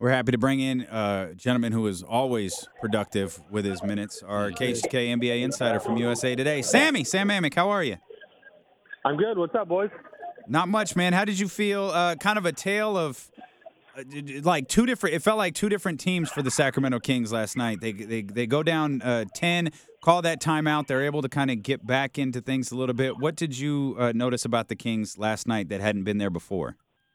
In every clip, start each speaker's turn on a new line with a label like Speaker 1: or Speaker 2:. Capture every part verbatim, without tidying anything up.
Speaker 1: We're happy to bring in a gentleman who is always productive with his minutes, our K H K N B A insider from U S A Today, Sammy. Sam Amick, how are you?
Speaker 2: I'm good. What's up, boys?
Speaker 1: Not much, man. How did you feel? Uh, kind of a tale of uh, like two different. It felt like two different teams for the Sacramento Kings last night. They they they go down uh, ten, call that timeout. They're able to kind of get back into things a little bit. What did you uh, notice about the Kings last night that hadn't been there before?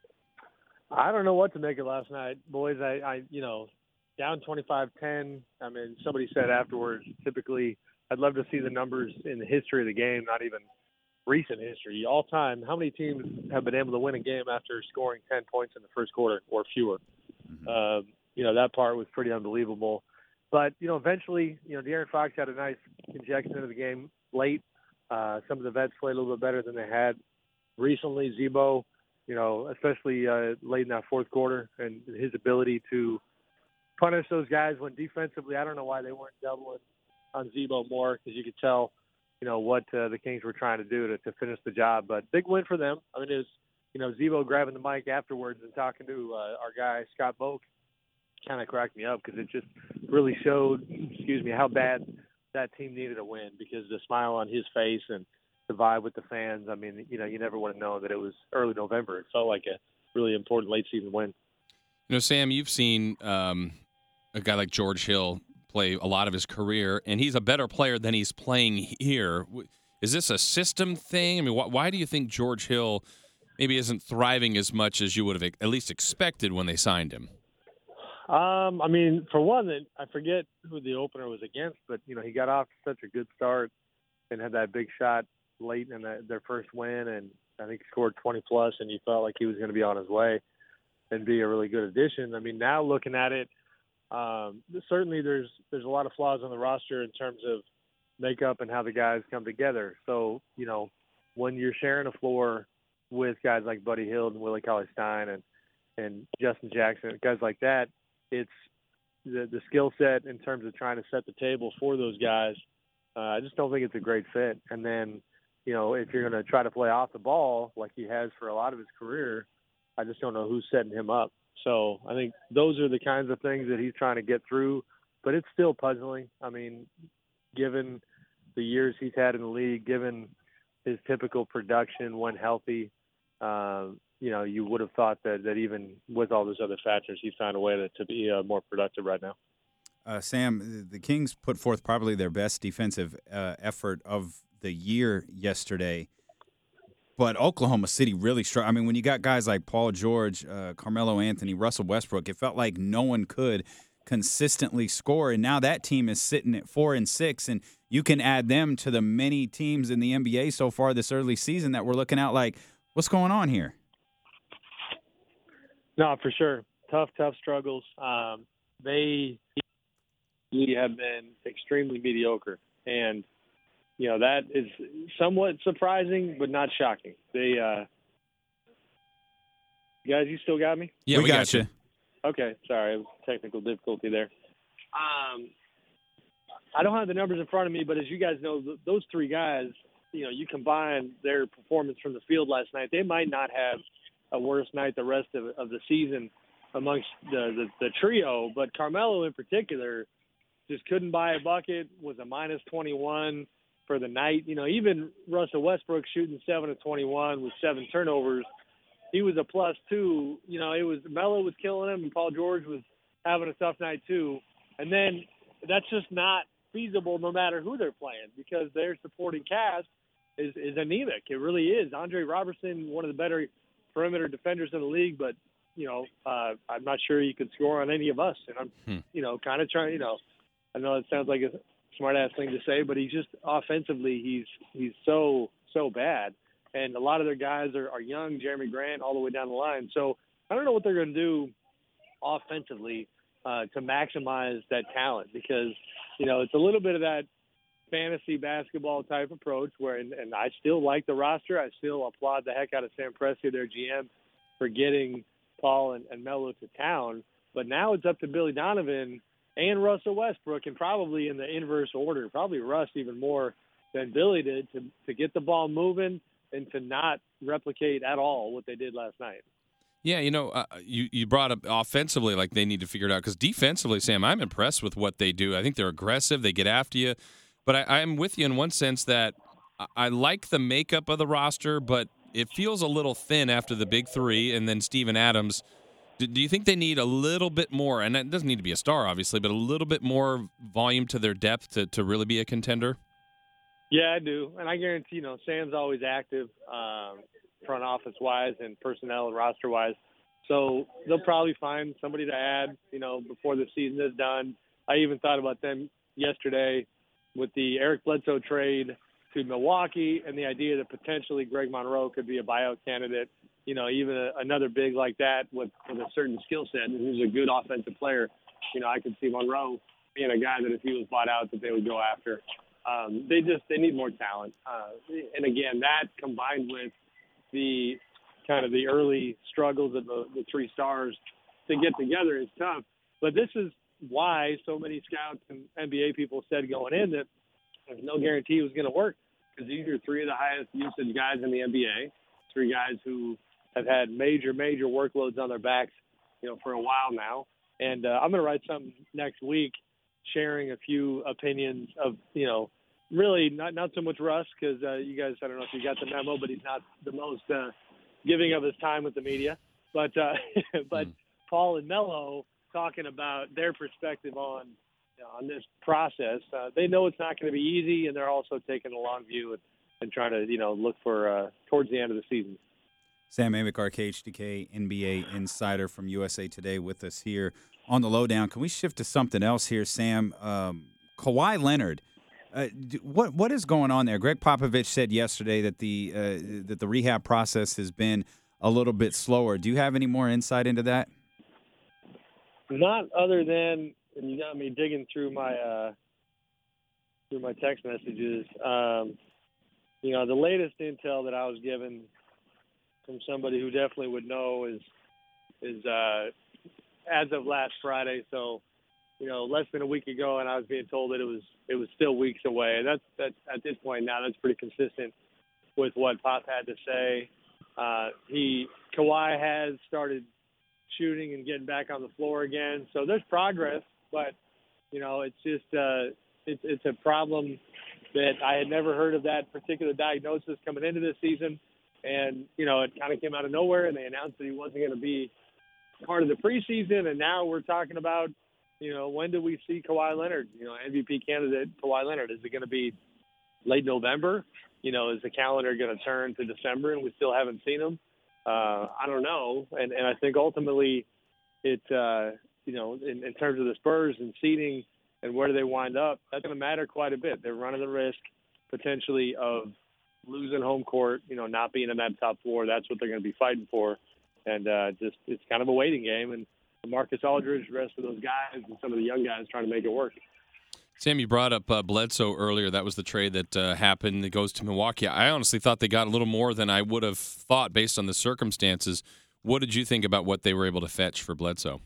Speaker 2: I don't know what to make of last night, boys. I, I you know, down twenty-five ten. I mean, somebody said afterwards, typically, I'd love to see the numbers in the history of the game, not even recent history, all time. How many teams have been able to win a game after scoring ten points in the first quarter or fewer? Mm-hmm. Um, you know, that part was pretty unbelievable. But, you know, eventually, you know, De'Aaron Fox had a nice injection into the game late. Uh, some of the vets played a little bit better than they had recently. Z-Bo, you know, especially uh, late in that fourth quarter, and his ability to punish those guys when defensively, I don't know why they weren't doubling on Z-Bo more, because you could tell, you know, what uh, the Kings were trying to do to, to finish the job. But big win for them. I mean, it was, you know, Z-Bo grabbing the mic afterwards and talking to uh, our guy, Scott Boak, kind of cracked me up, because it just really showed, excuse me, how bad that team needed a win, because the smile on his face and the vibe with the fans, I mean, you know, you never would have known that it was early November. It felt like a really important late season win.
Speaker 3: You know, Sam, you've seen um, a guy like George Hill play a lot of his career, and he's a better player than he's playing here. Is this a system thing? I mean, wh- why do you think George Hill maybe isn't thriving as much as you would have at least expected when they signed him?
Speaker 2: Um, I mean, for one, I forget who the opener was against, but, you know, he got off to such a good start and had that big shot late in the, their first win, and I think he scored twenty plus, and you felt like he was going to be on his way and be a really good addition. I mean, now looking at it, um, certainly there's there's a lot of flaws on the roster in terms of makeup and how the guys come together. So, you know, when you're sharing a floor with guys like Buddy Hield and Willie Cauley-Stein and, and Justin Jackson, guys like that, it's the, the skill set in terms of trying to set the table for those guys. Uh, I just don't think it's a great fit. And then, you know, if you're going to try to play off the ball like he has for a lot of his career, I just don't know who's setting him up. So I think those are the kinds of things that he's trying to get through, but it's still puzzling. I mean, given the years he's had in the league, given his typical production when healthy, um, you know, you would have thought that, that even with all those other factors, he's found a way to, to be uh, more productive right now.
Speaker 1: Uh, Sam, the Kings put forth probably their best defensive uh, effort of the year yesterday, but Oklahoma City really struggled. I mean, when you got guys like Paul George, uh, Carmelo Anthony, Russell Westbrook, it felt like no one could consistently score, and now that team is sitting at four and six, and you can add them to the many teams in the N B A so far this early season that we're looking at like, what's going on here?
Speaker 2: No, for sure. Tough, tough struggles. Um, they have been extremely mediocre, and you know that is somewhat surprising, but not shocking. They, uh, guys, you still got me?
Speaker 3: Yeah,
Speaker 1: we,
Speaker 3: we
Speaker 1: got,
Speaker 3: got
Speaker 1: you.
Speaker 3: you.
Speaker 2: Okay, sorry, technical difficulty there. Um, I don't have the numbers in front of me, but as you guys know, th- those three guys, you know, you combine their performance from the field last night, they might not have a worse night the rest of, of the season amongst the, the, the trio, but Carmelo in particular just couldn't buy a bucket, was a minus twenty-one for the night. You know, even Russell Westbrook shooting seven of twenty-one with seven turnovers, he was a plus two. You know, it was Melo was killing him, and Paul George was having a tough night too. And then that's just not feasible no matter who they're playing, because their supporting cast is, is anemic. It really is. Andre Robertson, one of the better perimeter defenders in the league, but, you know, uh, I'm not sure he could score on any of us. And I'm,
Speaker 3: Hmm.
Speaker 2: you know, kind of trying, you know, I know it sounds like a smart-ass thing to say, but he's just offensively, he's he's so, so bad. And a lot of their guys are, are young, Jeremy Grant, all the way down the line. So I don't know what they're going to do offensively uh, to maximize that talent, because, you know, it's a little bit of that fantasy basketball type approach where, and, and I still like the roster. I still applaud the heck out of Sam Presti, their G M, for getting Paul and, and Melo to town. But now it's up to Billy Donovan and Russell Westbrook, and probably in the inverse order, probably Russ even more than Billy did, to, to get the ball moving and to not replicate at all what they did last night.
Speaker 3: Yeah, you know, uh, you, you brought up offensively, like they need to figure it out. Because defensively, Sam, I'm impressed with what they do. I think they're aggressive. They get after you. But I, I'm with you in one sense that I, I like the makeup of the roster, but it feels a little thin after the big three and then Steven Adams. Do, do you think they need a little bit more, and it doesn't need to be a star, obviously, but a little bit more volume to their depth to, to really be a contender?
Speaker 2: Yeah, I do. And I guarantee, you know, Sam's always active. Um, front office wise and personnel and roster wise. So they'll probably find somebody to add, you know, before the season is done. I even thought about them yesterday with the Eric Bledsoe trade to Milwaukee and the idea that potentially Greg Monroe could be a buyout candidate, you know, even a, another big like that with, with a certain skill set and who's a good offensive player. You know, I could see Monroe being a guy that if he was bought out that they would go after. Um, they just, they need more talent. Uh, and again, that combined with the kind of the early struggles of the, the three stars to get together is tough. But this is why so many scouts and N B A people said going in that there's no guarantee it was going to work, because these are three of the highest usage guys in the N B A, three guys who have had major, major workloads on their backs, you know, for a while now. And uh, I'm going to write something next week sharing a few opinions of, you know, really not not so much Russ, because uh, you guys, I don't know if you got the memo, but he's not the most uh, giving of his time with the media. But uh, but mm. Paul and Melo talking about their perspective on you know, on this process. Uh, they know it's not going to be easy, and they're also taking a long view and, and trying to you know look for uh, towards the end of the season.
Speaker 1: Sam Amick, R K H D K N B A insider from U S A Today, with us here on the Lowdown. Can we shift to something else here, Sam? Um, Kawhi Leonard. Uh, what what is going on there? Greg Popovich said yesterday that the uh, that the rehab process has been a little bit slower. Do you have any more insight into that?
Speaker 2: Not other than, and you got me digging through my uh, through my text messages. Um, you know, the latest intel that I was given from somebody who definitely would know is is uh, as of last Friday. So. You know, less than a week ago, and I was being told that it was it was still weeks away. And that's that's at this point now, that's pretty consistent with what Pop had to say. Uh, he Kawhi has started shooting and getting back on the floor again, so there's progress. But you know, it's just uh, it's it's a problem that I had never heard of that particular diagnosis coming into this season, and you know, it kind of came out of nowhere, and they announced that he wasn't going to be part of the preseason, and now we're talking about. You know, when do we see Kawhi Leonard, you know, M V P candidate Kawhi Leonard? Is it going to be late November? You know, is the calendar going to turn to December and we still haven't seen him? Uh, I don't know. And and I think ultimately it, uh, you know, in, in terms of the Spurs and seeding and where do they wind up, that's going to matter quite a bit. They're running the risk potentially of losing home court, you know, not being in that top four. That's what they're going to be fighting for. And uh, just it's kind of a waiting game. And Marcus Aldridge, the rest of those guys, and some of the young guys trying to make it work.
Speaker 3: Sam, you brought up uh, Bledsoe earlier. That was the trade that uh, happened. That goes to Milwaukee. I honestly thought they got a little more than I would have thought based on the circumstances. What did you think about what they were able to fetch for Bledsoe?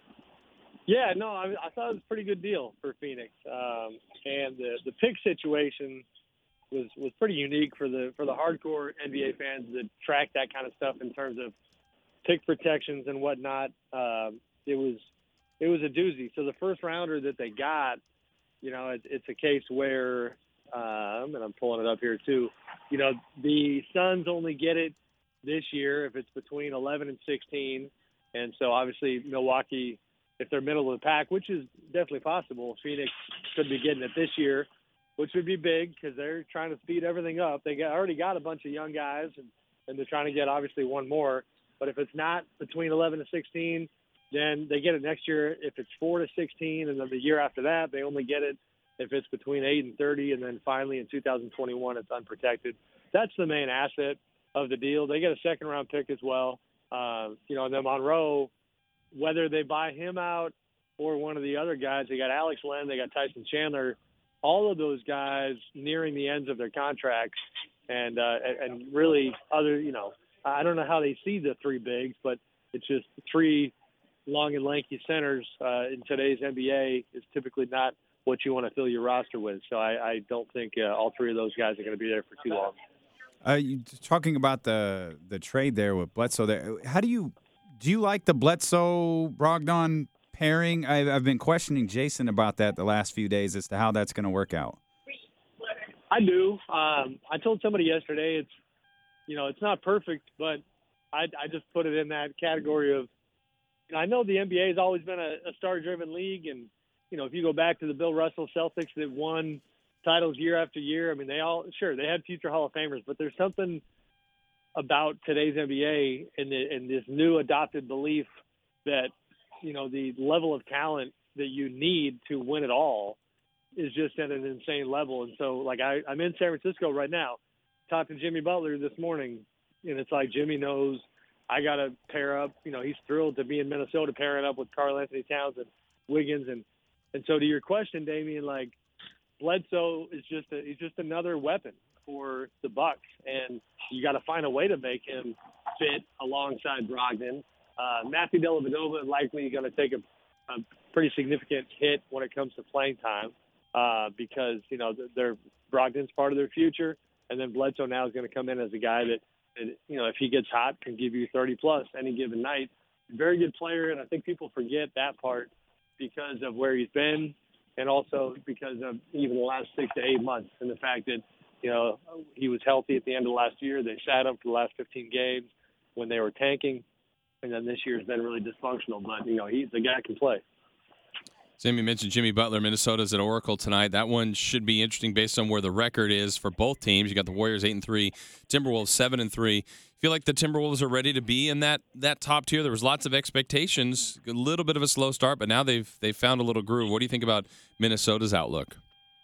Speaker 2: Yeah, no, I, I thought it was a pretty good deal for Phoenix. Um, and the the pick situation was was pretty unique for the for the hardcore N B A fans that track that kind of stuff in terms of pick protections and whatnot. Um, it was it was a doozy. So the first rounder that they got, you know, it, it's a case where, um, and I'm pulling it up here too, you know, the Suns only get it this year if it's between eleven and sixteen. And so obviously Milwaukee, if they're middle of the pack, which is definitely possible, Phoenix could be getting it this year, which would be big because they're trying to speed everything up. They got, already got a bunch of young guys, and, and they're trying to get obviously one more. But if it's not between eleven and sixteen, then they get it next year. If it's four to sixteen, and then the year after that, they only get it if it's between eight and thirty, and then finally in two thousand twenty-one, it's unprotected. That's the main asset of the deal. They get a second-round pick as well. Uh, you know, and then Monroe, whether they buy him out or one of the other guys, they got Alex Len, they got Tyson Chandler, all of those guys nearing the ends of their contracts, and uh, and really other, you know, I don't know how they see the three bigs, but it's just three long and lanky centers uh, in today's N B A is typically not what you want to fill your roster with. So I, I don't think uh, all three of those guys are going to be there for too long.
Speaker 1: Uh, you talking about the the trade there with Bledsoe there, how do you do you like the Bledsoe-Brogdon pairing? I've, I've been questioning Jason about that the last few days as to how that's going to work out.
Speaker 2: I do. Um, I told somebody yesterday it's, you know, it's not perfect, but I, I just put it in that category of, you know, I know the N B A has always been a, a star-driven league, and, you know, if you go back to the Bill Russell Celtics that won titles year after year, I mean, they all, sure, they had future Hall of Famers, but there's something about today's N B A and, the, and this new adopted belief that, you know, the level of talent that you need to win it all is just at an insane level. And so, like, I, I'm in San Francisco right now, talked to Jimmy Butler this morning, and it's like Jimmy knows I got to pair up. You know, he's thrilled to be in Minnesota pairing up with Karl Anthony Towns and Wiggins. And, and so to your question, Damian, like, Bledsoe is just a, he's just another weapon for the Bucks, and you got to find a way to make him fit alongside Brogdon. Uh, Matthew Dellavedova is likely going to take a, a pretty significant hit when it comes to playing time. Uh, because, you know, they're Brogdon's part of their future, and then Bledsoe now is going to come in as a guy that, that, you know, if he gets hot, can give you thirty plus any given night. Very good player, and I think people forget that part because of where he's been, and also because of even the last six to eight months, and the fact that, you know, he was healthy at the end of last year. They sat him for the last fifteen games when they were tanking, and then this year has been really dysfunctional. But, you know, he the guy can play.
Speaker 3: Sam, you mentioned Jimmy Butler. Minnesota's at Oracle tonight. That one should be interesting based on where the record is for both teams. You got the Warriors eight and three, Timberwolves seven and three. Feel like the Timberwolves are ready to be in that that top tier. There was lots of expectations, a little bit of a slow start, but now they've they've found a little groove. What do you think about Minnesota's outlook?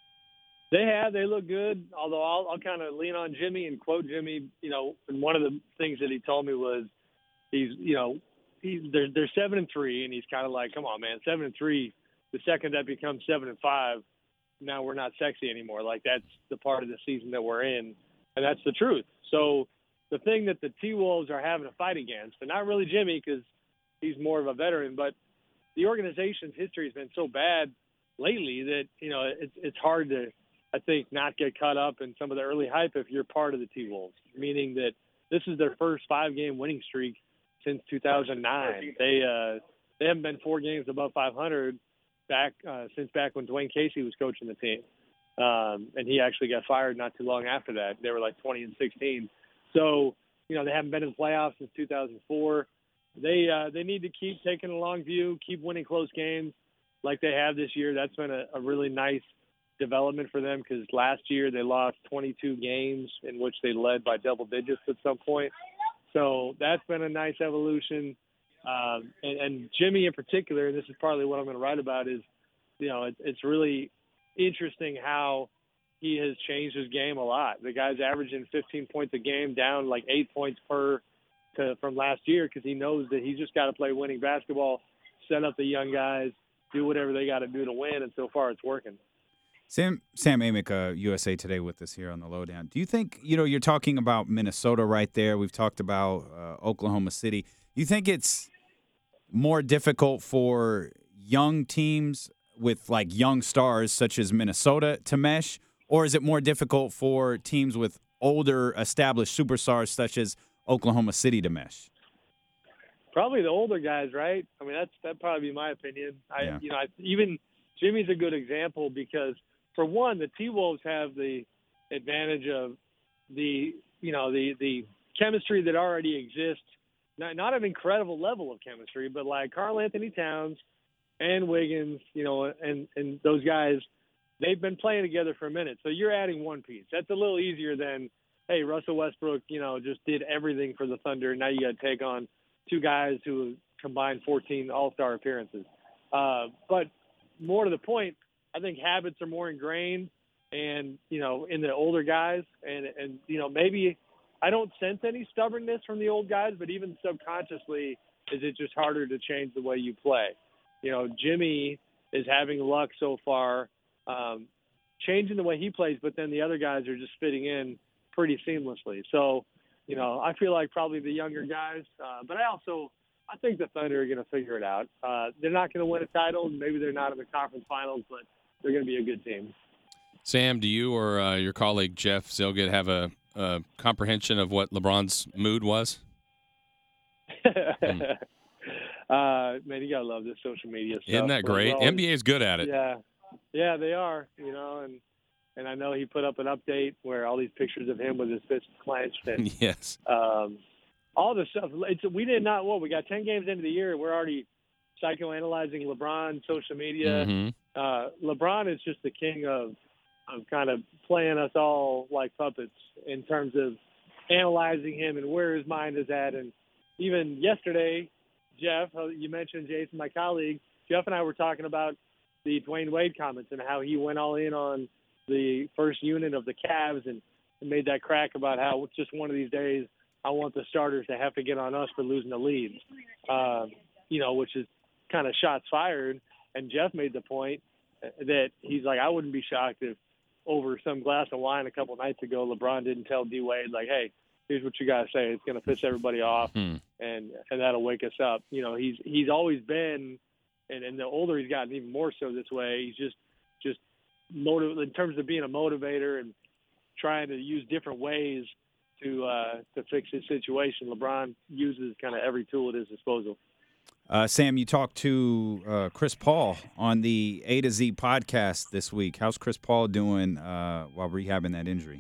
Speaker 2: They have. They look good. Although I'll, I'll kind of lean on Jimmy and quote Jimmy. You know, and one of the things that he told me was he's, you know, he's they're they're seven and three, and he's kind of like, come on, man, seven and three. The second that becomes seven and five, now we're not sexy anymore. Like, that's the part of the season that we're in, and that's the truth. So the thing that the T-Wolves are having to fight against, and not really Jimmy because he's more of a veteran, but the organization's history has been so bad lately that, you know, it's it's hard to, I think, not get caught up in some of the early hype if you're part of the T-Wolves, meaning that this is their first five-game winning streak since two thousand nine. They uh, they haven't been four games above five hundred back uh, since back when Dwayne Casey was coaching the team. Um, and he actually got fired not too long after that. They were like twenty and sixteen. So, you know, they haven't been in the playoffs since two thousand four. They uh, they need to keep taking a long view, keep winning close games like they have this year. That's been a, a really nice development for them because last year they lost twenty-two games in which they led by double digits at some point. So that's been a nice evolution. Um, and, and Jimmy in particular, and this is partly what I'm going to write about, is, you know, it, it's really interesting how he has changed his game a lot. The guy's averaging fifteen points a game, down like eight points per to, from last year because he knows that he's just got to play winning basketball, set up the young guys, do whatever they got to do to win, and so far it's working.
Speaker 1: Sam Sam Amick, uh, U S A Today, with us here on the Lowdown. Do you think, you know, you're talking about Minnesota right there. We've talked about uh, Oklahoma City. You think it's more difficult for young teams with like young stars such as Minnesota to mesh, or is it more difficult for teams with older established superstars such as Oklahoma City to mesh?
Speaker 2: Probably the older guys, right? I mean, that's that'd probably be my opinion. I,
Speaker 1: Yeah.
Speaker 2: you know, I, even Jimmy's a good example because, for one, the T-Wolves have the advantage of the, you know, the the chemistry that already exists. Not, not an incredible level of chemistry, but like Karl Anthony Towns and Wiggins, you know, and, and those guys, they've been playing together for a minute. So you're adding one piece. That's a little easier than, hey, Russell Westbrook, you know, just did everything for the Thunder. Now you got to take on two guys who combined fourteen All-Star appearances. Uh, but more to the point, I think habits are more ingrained and, you know, in the older guys. And, and you know, maybe – I don't sense any stubbornness from the old guys, but even subconsciously, is it just harder to change the way you play? You know, Jimmy is having luck so far, um, changing the way he plays, but then the other guys are just fitting in pretty seamlessly. So, you know, I feel like probably the younger guys, uh, but I also I think the Thunder are going to figure it out. Uh, they're not going to win a title. Maybe they're not in the conference finals, but they're going to be a good team.
Speaker 3: Sam, do you or uh, your colleague Jeff Zilgett have a Uh, comprehension of what LeBron's mood was?
Speaker 2: hmm. Uh, man, you gotta love this social media stuff.
Speaker 3: Isn't that great?
Speaker 2: Always,
Speaker 3: N B A is good at it.
Speaker 2: Yeah, yeah, they are. You know, and and I know he put up an update where all these pictures of him with his fists clenched and
Speaker 3: Yes.
Speaker 2: um, all this stuff. It's we did not. Well, we got ten games into the year, and we're already psychoanalyzing LeBron, social media.
Speaker 3: Mhm.
Speaker 2: Uh, LeBron is just the king of of kind of playing us all like puppets in terms of analyzing him and where his mind is at. And even yesterday, Jeff, you mentioned Jason, my colleague, Jeff and I were talking about the Dwayne Wade comments and how he went all in on the first unit of the Cavs and made that crack about how it's just one of these days I want the starters to have to get on us for losing the lead, uh, you know, which is kind of shots fired. And Jeff made the point that he's like, I wouldn't be shocked if over some glass of wine a couple nights ago, LeBron didn't tell D Wade, like, hey, here's what you got to say. It's going to piss everybody off,
Speaker 3: Hmm.
Speaker 2: and and that'll wake us up. You know, he's he's always been, and, and the older he's gotten, even more so this way, he's just, just motiv- in terms of being a motivator and trying to use different ways to uh, to fix his situation. LeBron uses kind of every tool at his disposal.
Speaker 1: Uh, Sam, you talked to uh, Chris Paul on the A to Z podcast this week. How's Chris Paul doing uh, while rehabbing that injury?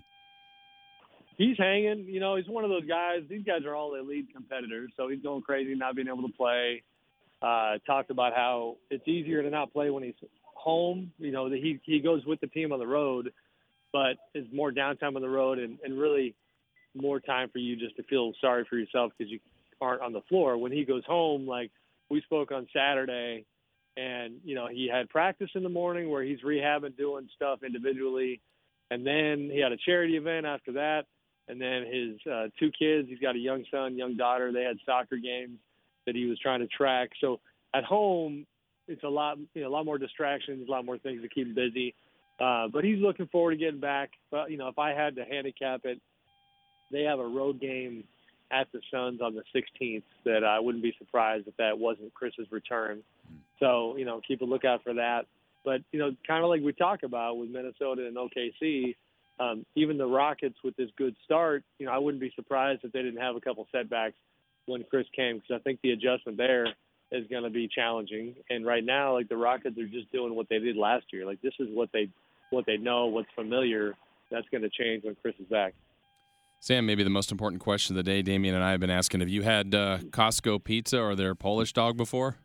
Speaker 2: He's hanging. You know, he's one of those guys. These guys are all elite competitors, so he's going crazy not being able to play. Uh, talked about how it's easier to not play when he's home. You know, that he he goes with the team on the road, but it's more downtime on the road and, and really more time for you just to feel sorry for yourself because you aren't on the floor. When he goes home, like we spoke on Saturday, and, you know, he had practice in the morning where he's rehabbing, doing stuff individually, and then he had a charity event after that, and then his uh, two kids, he's got a young son, young daughter, they had soccer games that he was trying to track. So at home, it's a lot, you know, a lot more distractions, a lot more things to keep him busy. Uh, but he's looking forward to getting back. But, you know, if I had to handicap it, they have a road game at the Suns on the sixteenth that I wouldn't be surprised if that wasn't Chris's return. So, you know, keep a lookout for that. But, you know, kind of like we talk about with Minnesota and O K C, um, even the Rockets with this good start, you know, I wouldn't be surprised if they didn't have a couple setbacks when Chris came, because I think the adjustment there is going to be challenging. And right now, like, the Rockets are just doing what they did last year. Like, this is what they what they know, what's familiar. That's going to change when Chris is back.
Speaker 3: Sam, maybe the most important question of the day, Damian and I have been asking, have you had uh, Costco pizza or their Polish dog before?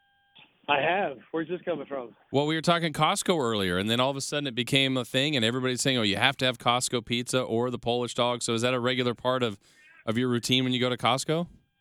Speaker 2: I have. Where's this coming from?
Speaker 3: Well, we were talking Costco earlier, and then all of a sudden it became a thing, and everybody's saying, oh, you have to have Costco pizza or the Polish dog. So is that a regular part of, of your routine when you go to Costco?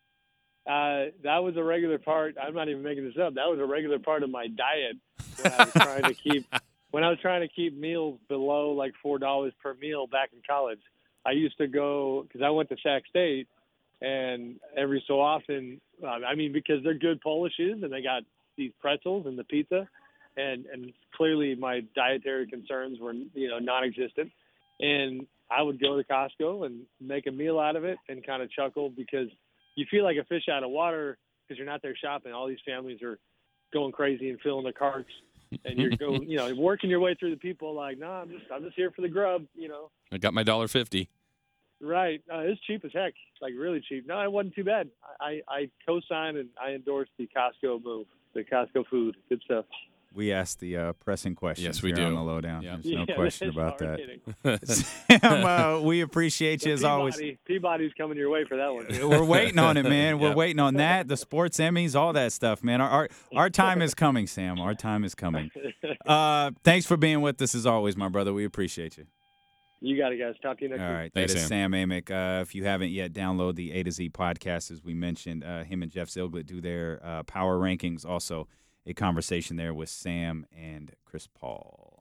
Speaker 2: Uh, that was a regular part. I'm not even making this up. That was a regular part of my diet when I was trying to keep when I was trying to keep meals below like four dollars per meal back in college. I used to go because I went to Sac State, and every so often, uh, I mean, because they're good Polishes and they got these pretzels and the pizza, and and clearly my dietary concerns were, you know, non-existent, and I would go to Costco and make a meal out of it and kind of chuckle because you feel like a fish out of water because you're not there shopping. All these families are going crazy and filling their carts, and you're going, you know, working your way through the people like, no, nah, I'm just I'm just here for the grub, you know.
Speaker 3: I got my one dollar fifty.
Speaker 2: Right. Uh, it's cheap as heck, like really cheap. No, it wasn't too bad. I, I co-sign and I endorse the Costco move, the Costco food. Good stuff.
Speaker 1: We asked the uh, pressing questions
Speaker 3: Yes, we
Speaker 1: here
Speaker 3: do.
Speaker 1: on the lowdown.
Speaker 3: Yeah.
Speaker 1: There's no
Speaker 2: Yeah,
Speaker 1: question
Speaker 2: that's
Speaker 1: about
Speaker 2: hard
Speaker 1: that.
Speaker 2: hitting.
Speaker 1: Sam, uh, we appreciate you
Speaker 2: The
Speaker 1: as
Speaker 2: Peabody,
Speaker 1: always.
Speaker 2: Peabody's coming your way for that one.
Speaker 1: We're waiting on it, man. We're
Speaker 3: Yep.
Speaker 1: waiting on that, the sports Emmys, all that stuff, man. Our, our our time is coming, Sam. Our time is coming. Uh, thanks for being with us as always, my brother. We appreciate you.
Speaker 2: You got it, guys. Talk to you next
Speaker 1: All
Speaker 2: week.
Speaker 1: right.
Speaker 3: Thanks,
Speaker 1: that is
Speaker 3: Sam.
Speaker 1: Sam Amick. Uh, if you haven't yet, download the A to Z podcast, as we mentioned. Uh, him and Jeff Zilglet do their uh, power rankings. Also, a conversation there with Sam and Chris Paul.